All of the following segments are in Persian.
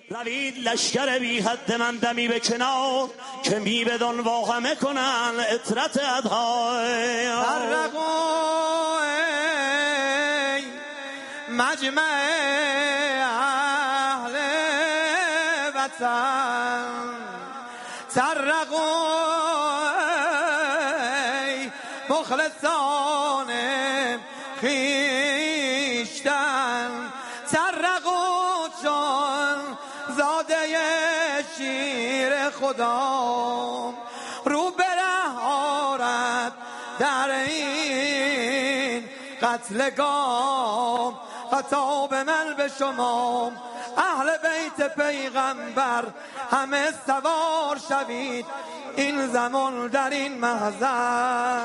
روید لشکر بی حد من دمی به کنار که می بدان واهمه کنن اطرت ادهای فرقوا مجمع اهل وطن فرقوا مخلصان خویشتن فرقوا چون زاده شیر خدا رو بره آرد در این قتلگاه خطاب من به شما اهل بیت پیغمبر همه سوار شوید این زمان در این محضر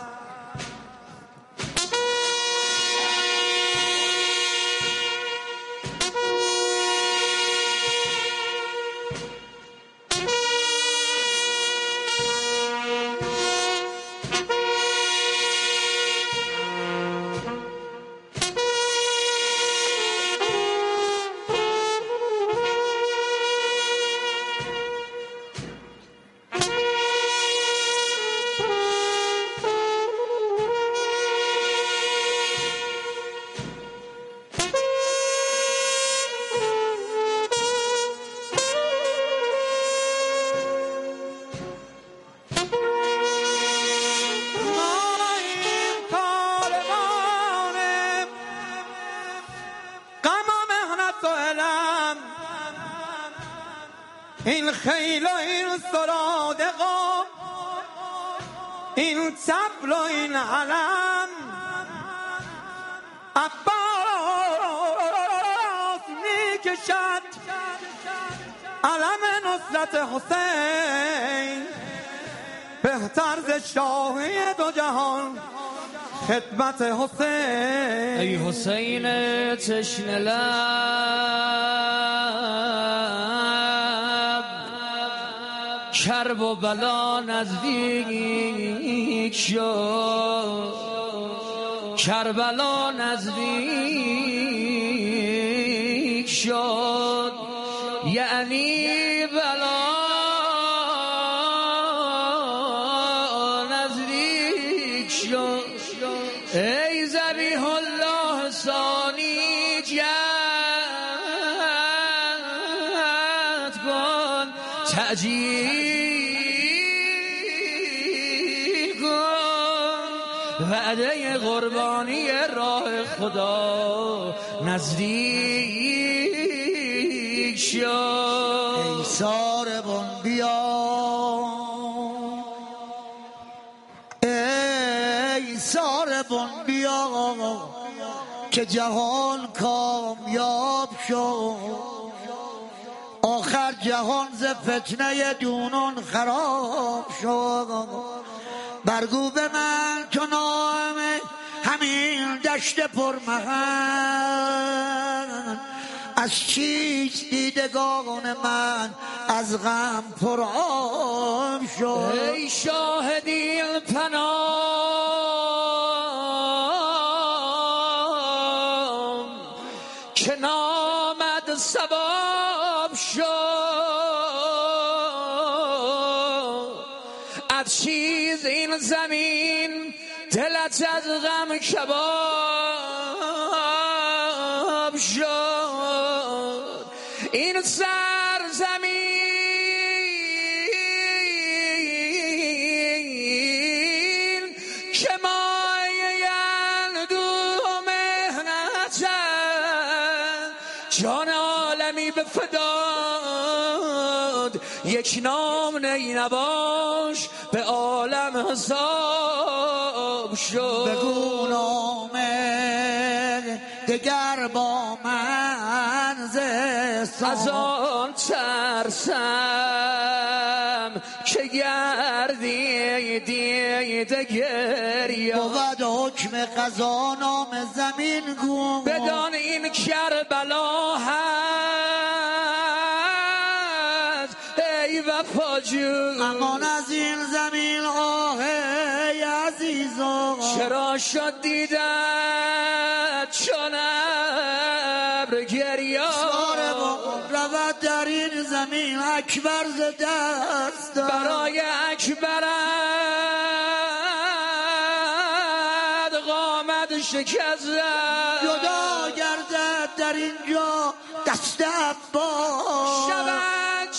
این خیل و این سرادقا این طبل و این علم عباس میکشد علم نصرت حسین بهتر ز شاهی دو جهان خدمت حسین ای حسین تشنه لب کرب و بلا نزدیک شد کربلا نزدیک شد یعنی بلا نزدیک شد ای ذبیح الله ثانی جد کن تعجیل کن وعده قربانی راه خدا نزدیک شد ای ساربان بیا ای ساربان بیا که جهان کامیاب شد آخر جهان ز فتنه دونان خراب شد برگو به من تو نام همین دشت پرمهن از چیست دیدگان من از غم پر آب شد ای شاهدی پناه که نامد سباب شد از چیز این زمین دلت از غم کباب شد این سرزمین که مایه اندوه مهنت جان عالمی به فداد یک نام نی نباش به عالم حساب شد بگو نام دگر با من از آن ترسم که گردی دیده گریه بود حکم قضا نام زمین گو بدان این کربلا هست ای وفاجو امان از این زمین آه ای عزیزان چرا شد دیدت چون ابر گریان رود در این زمین اکبر ز دست داد. برای اکبرت قامت شکست جدا گردد در اینجا دست عباس. شود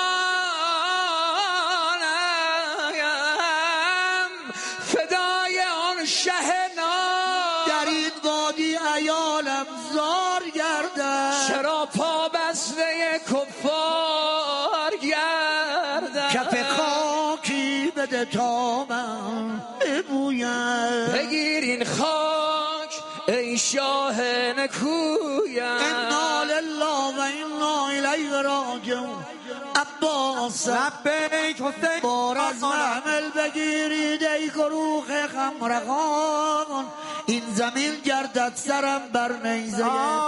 جانم فدای آن شه نام. در این وادی عیالم زار گردد. چرا پا بسته کفار گردد. کف خاکی بده تا من ببویم. بگیر این خاک ای شاه نکویم. انا لله و انا الیه راجعون. عباس لبیک حسین بار از محمل بگیرید ای گروه خمرخان. این زمین گردد سرم بر نیزه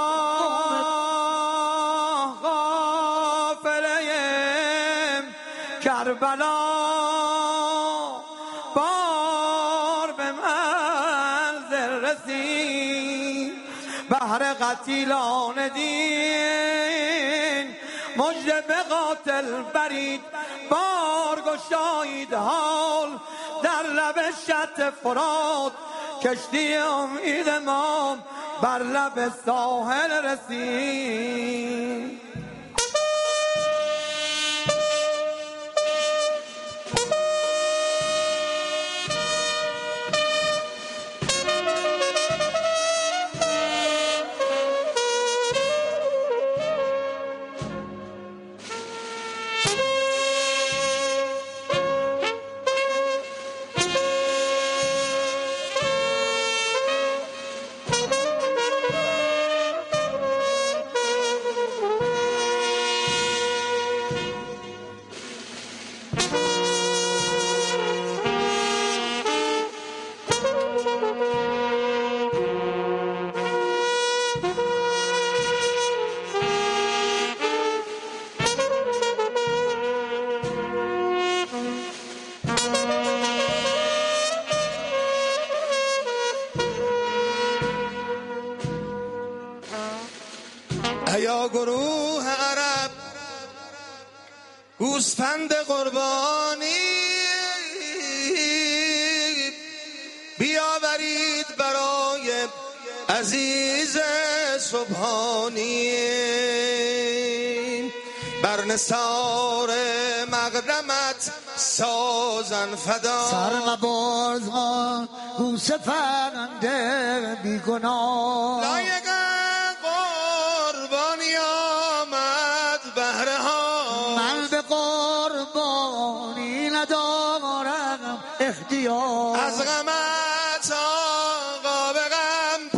غافله کربلا بار به منزل رسید. بهر قتیلان دین مژده به قاتل برید. بار گشایید حال در لب شط فرات. کشتی امید ما بر لب ساحل رسید. یا گروه عرب گوسفند قربانی بیاورید برای عزیز سبحانی. بر نثار مقدمت سازن فدا. سرمباز ها گوسفنده بی گناه. لایق قربانی آمد بهرها. من به قربانی ندارم اختیار. از غمت آقا به غم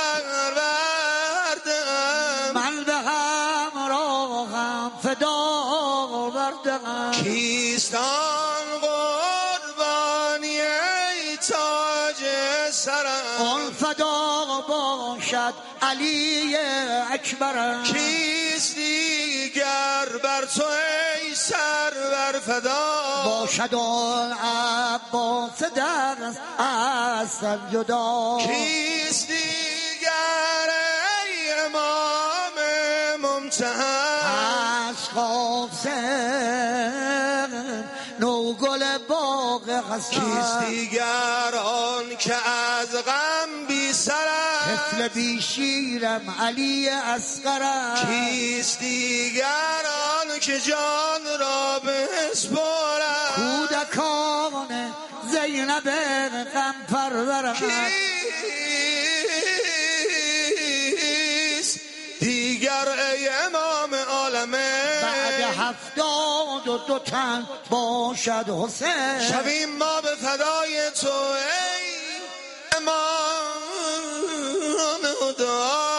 پروردم. من به همراهم فدا وردم. کیست آن قربانی ای تاج سرم. آن فدا باشد علی اکبرم. کیست دیگر بر تو ای سرور فدا. باشد آن عباس دست از سر جدا. کیست دیگر ای امام ممتحن. از قاسم نوگل باغ حسن. کیست دیگر آن که از غم بی سرم. طفل بی شیرم علی اصغرم. کیست دیگر آن که جان را بسپارم. کودکان زینب غم پرورم. کیست دیگر ای امام عالمه. بعد 72 تن باشد حسین. شویم ما به فدای تو ای امام خدا.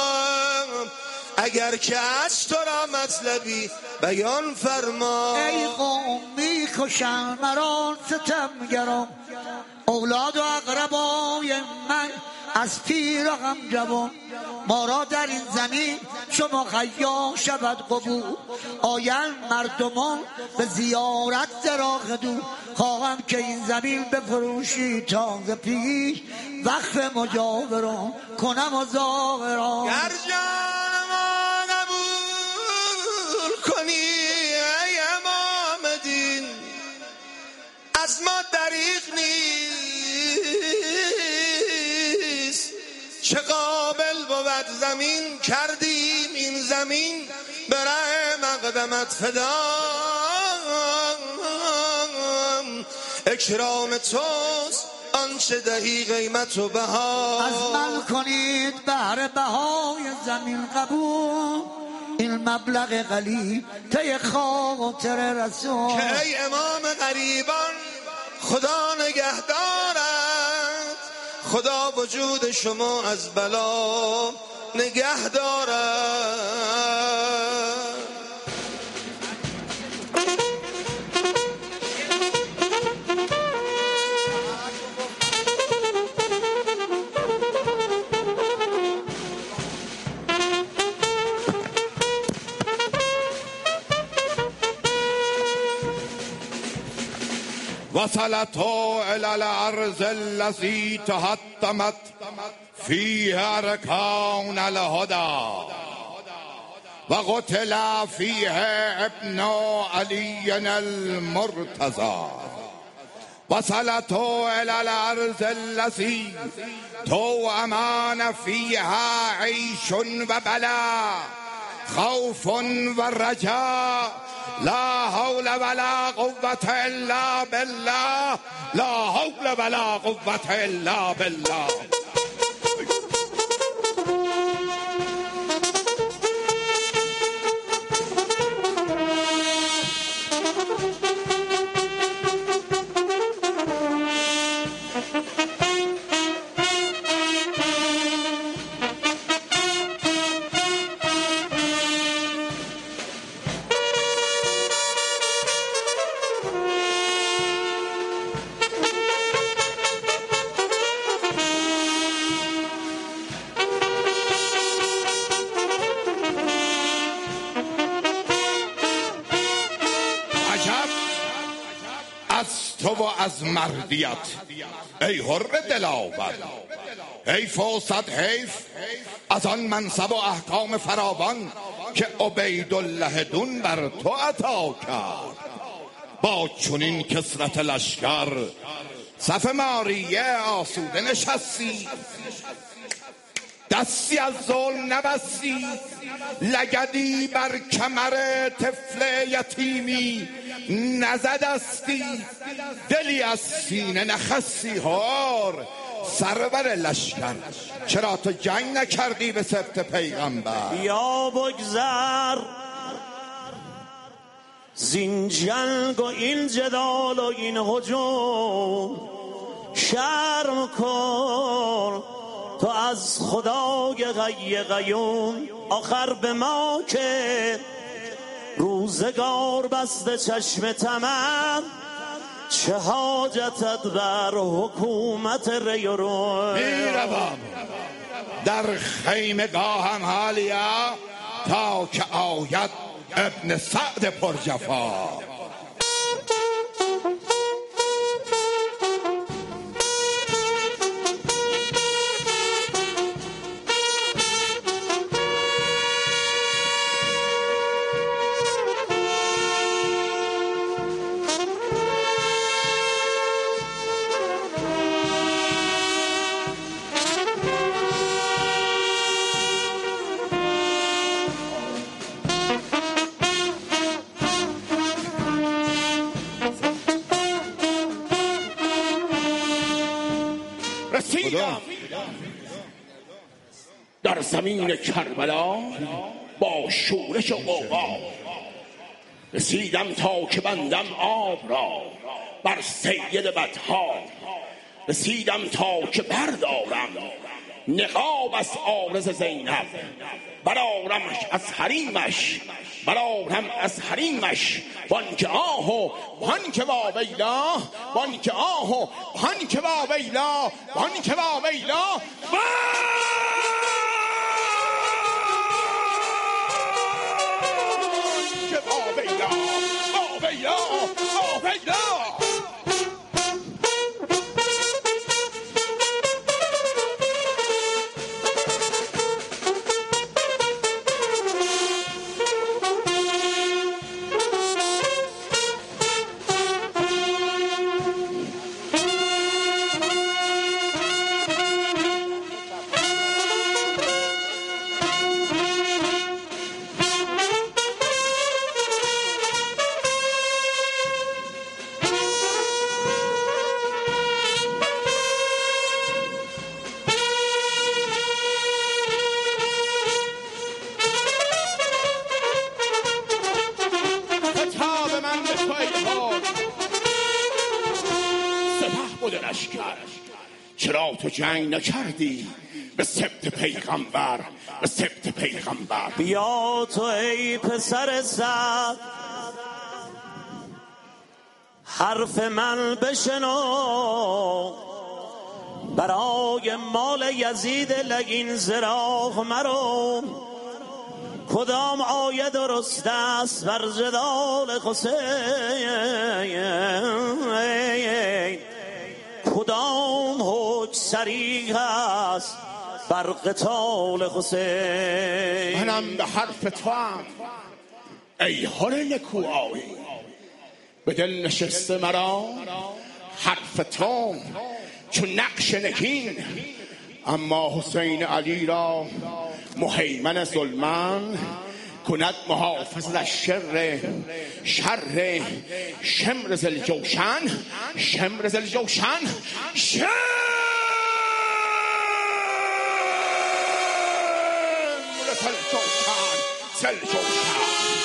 اگر که از تو را مطلبی بیان فرما. ای قوم میکشن مرا ستمگران. اولاد و اقربای من از پیر و غم جوان. ما را در این زمین چو مخیا شود قبول. آین مردمان به زیارت زراغ دو. خواهم که این زمین بفروشی تازه پیش. وقف مجاوران کنم و زاوران. گر جان ما قبول زمین کردیم این زمین بره مقدمت فدا. اکرام توست آنچه دهی قیمت و بها. از من کنید بهر بهای زمین قبول، این مبلغ قلیل طی خاطر رسول. که ای امام غریبان خدا نگهدارد، خدا وجود شما از بلا نگه دارد. وصلت الى الارض التي تحطمت فيها اركان الهدى وقتل فيها ابن علي المرتضى. وصلت الى الارض التي توأمان فيها عيش وبلاء خوف ورجاء لا حول ولا قوة الا بالله لا حول ولا قوة الا بالله. از تو و از مردیت ای حر دلاور، ای فرصت حیف از آن منصب و احکام فراوان که عبیدالله دون بر تو عطا کرد. با چنین کثرت لشکر صف ماریه آسوده نشستی، دستی از ظلم نبستی، لگدی بر کمر طفل یتیمی نزدستی، دلی از سینه نخستی. هار سرور لشکر چرا تو جنگ نکردی به سبط پیغمبر؟ یا بگذر زین جنگ و این جدال و این هجوم، شرم کن تو از خدای غی قیوم. آخر به ما که روزگار بسته چشم طمع، چه حاجتت بر حکومت ری و روم. میروم در خیمگاهم حالیا تا که آید ابن سعد پرجفا. رسیدم در زمین کربلا با شورش و غوغا، رسیدم تا که بندم آب را بر سید بدها، رسیدم تا که بردارم نقاب از عارض زینب، برارمش از حریمش، برارم از حریمش. بانک آه و بانک واویلا، بانک آه و بانک واویلا، بانک واویلا. بانک واویلا، واویلا، واویلا. لشکر. چرا تو جنگ نکردی به سبط پیغمبر، به سبط پیغمبر؟ بیا تو ای پسر سعد حرف من بشنو، برای مال یزید لگین زراق مرو. کدام آیه درست است بر جدال حسین، کدام حج صریح است بر قتال حسین؟ منم به حرف تو هم ای هر نکوآیی، به دل نشسته مرا حرف تو چون نقش نگین. اما حسین علی را مهیمن ظلمن، کند محافظ از شر شمر ذوالجوشن، شمر ذوالجوشن، شمر ذوالجوشن.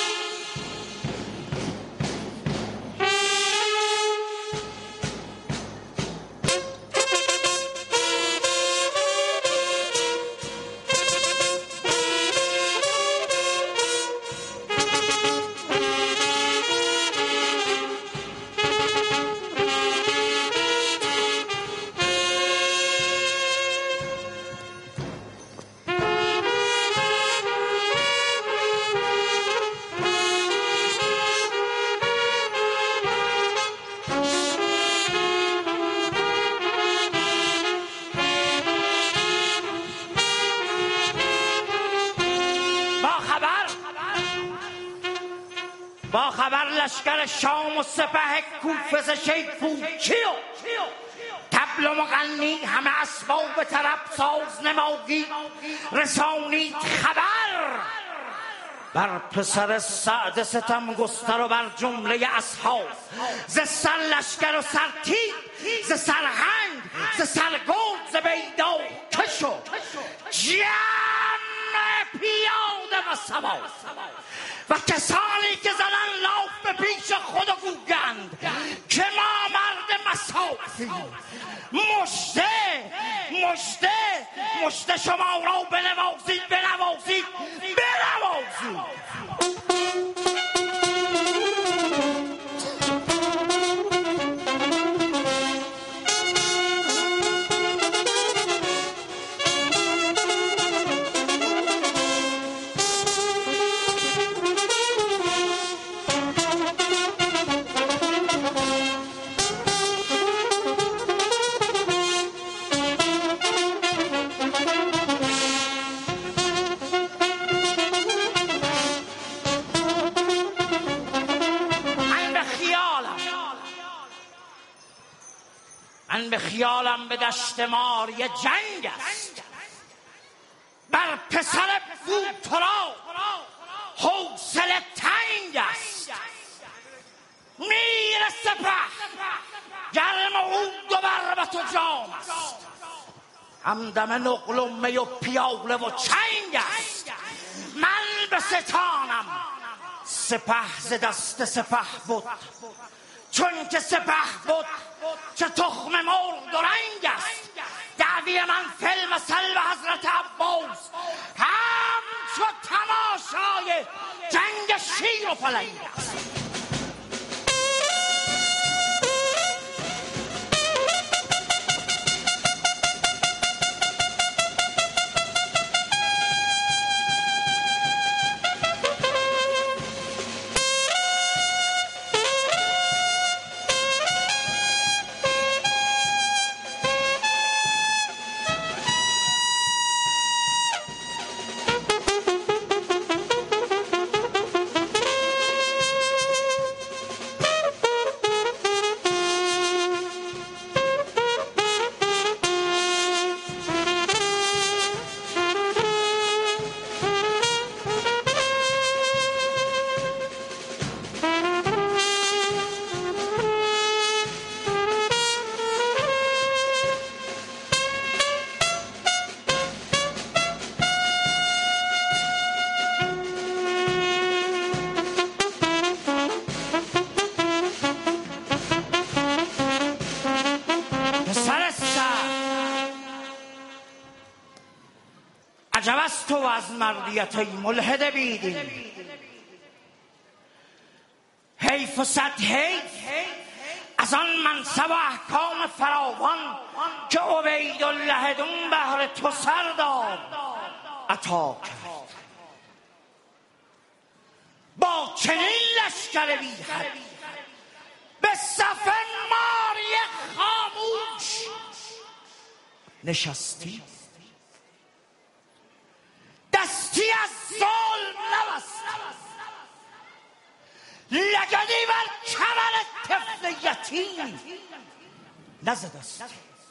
با خبر لشکر شام و سپه کوفه ز شیخ پوچی و طبل و مغنی همه اسباب طرب ساز نمایی رسانید خبر بر پسر سعد ستم گستر و بر جمله اصحاب. ز سر لشکر و سر تیر، ز سرهنگ، ز سرگرد، ز بیدار کش و جمع پیاده و سوار و کسانی که زنن لاف به پیش خود و گوگند که ما مرد مسافیم. مشته شما را بنوازید. من به خیالم به دشت مار یه جنگ است، بر پسر بوترا حوصله تنگ است. میر سپه گرم عود و بربط و جام است، همدم نقل و می و پیاله و چنگ است. من به ستانم سپه ز دست سپه بود، چون که سپه بود چه تخم مرغ و رنگ است. دعوی من فیلم سلب حضرت عباس همچو تماشای جنگ شیر و پلنگ است. از مردیت ای ملحد بیدین. حیف و صد حیف از آن منصب و احکام فراوان که عبیدالله دون بهر تو سردار عطا کرد. با چنین لشکر بی حد به صف ماری خاموش نشستی، دستی از ظلم نبستی، لگدی بر کمر طفل یتیم نزدستی.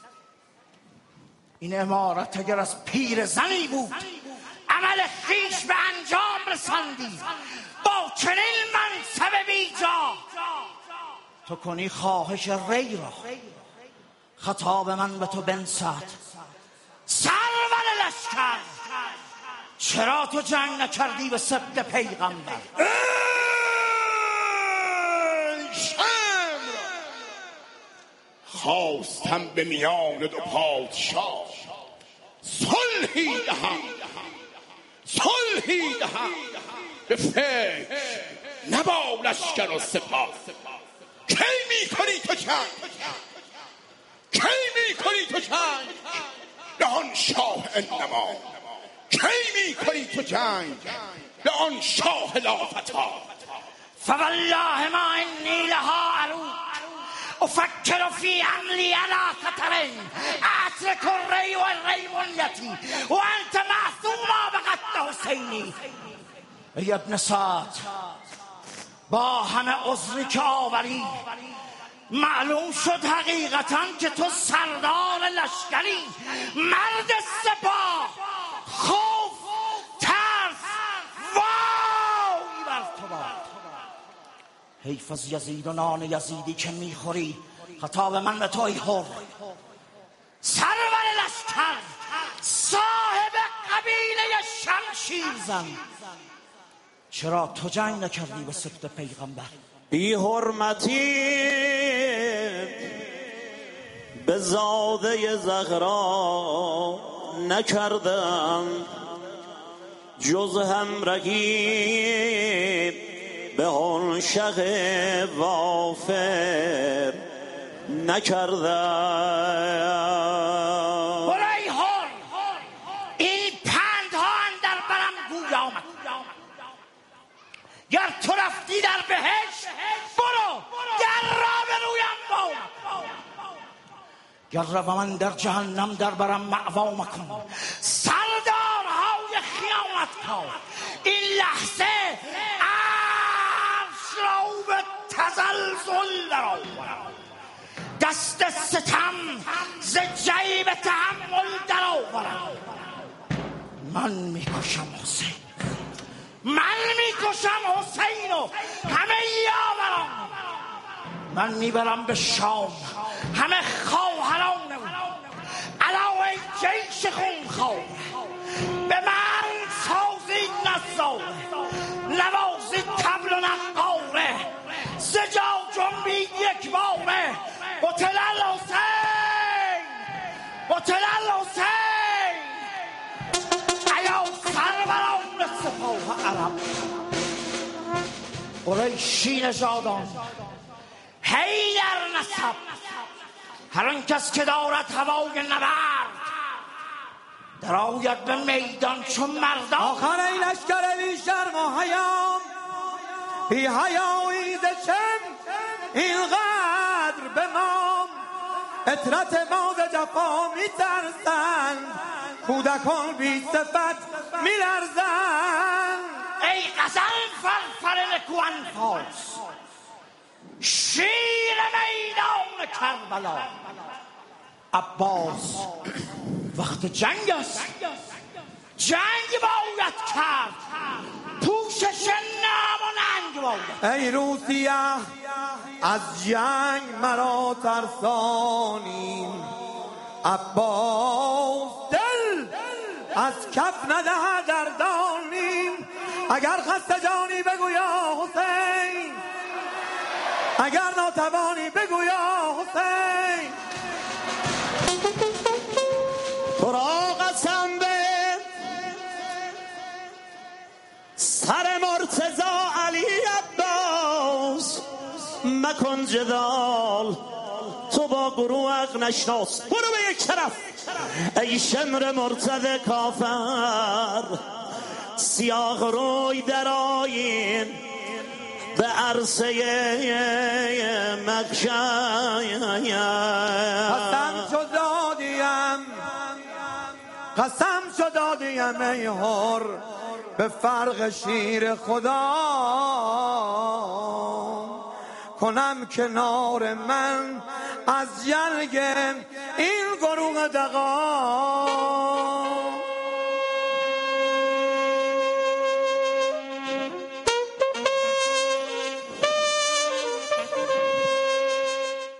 این امارت اگر از پیر زنی بود عمل خویش به انجام رساندی، با چنین منصب بیجا تو کنی خواهش ری را. خطاب من به تو بنصت سرور لشکر، چرا تو جنگ نکردی به سبط پیغمبر؟ خواستم به میان دو پادشاه صلحی دهم، صلحی دهم به فکر نه با لشکر و سپاه. کی میکنی تو جنگ؟ کی میکنی تو جنگ به آن شاه انما؟ کی میکنی تو جنگ به آن شاه لافتا؟ فوالله ما انی لها عروج افکر فی عملی علی خطرین اترک الری و الری منیتی و انت معصوما به قتل حسینی. ای ابن سعد، با همه عذری که آوری معلوم شد حقیقتا که تو سردار لشکری، مرد سپاه. خوف، ترس، وای بر تو باد. حیف از یزید و نان یزیدی که میخوری. خطاب من به تو ای حر، سرور لشکر، صاحب قبیله شمشیرزن، چرا تو جنگ نکردی به سبط پیغمبر؟ بی حرمتی به زاده زهرا نکردم، جز همرهی به آن شه وافر نکردم. برای هر این پندها اندر برم گویا آمد. گر تو رفتی در بهشت برو، گر را به رویم باو. گر روم در جهنم در برم معوا مکن. سردارهای خیانتکار این لحظه عرش را به تزلزل در آورم، دست ستم ز جیب تحمل در آورم. من میکشم حسین، من میکشم حسین و همه یاوران. من میبرم به شام همه خواهران او، علاوه جیش خونخوار. به من سازید نظاره، نوازید طبل و نقاره، سجا جنبید یک باره. قتل الحسین، قتل الحسین. ایا سروران سپاه عرب، قریشی نژادان، حیدر نسب، هر آن کس که دارد هوای نبرد در آید به میدان چون مردان. آخر ای لشکر بی شرم و حیام، بی حیایی ز چم اینقدر به ما اطرت ما ز جفا می ترسند، کودکان بی صفت می لرزند. ای غزل فرفر نکو انفاس، شیر میدان کربلا. عباس وقت جنگ است، جنگ باید کرد، پوشش نام و ننگ باید. ای روسیه از جنگ مرا ترسانیم، عباس دل از کف ندهد دردانیم. اگر خسته جانی بگویا حسین، اگر ناتوانی بگویا حسین. تو را قسم به مکن جدال تو با گروه نشناس. برو به یک طرف ای شمر مرتد کافر، سیاه روی در آیین به عرصه مکشن. قسم شو دادیم ای هر به فرق شیر خدا، کنم کنار من از جلگ این گروه دغا.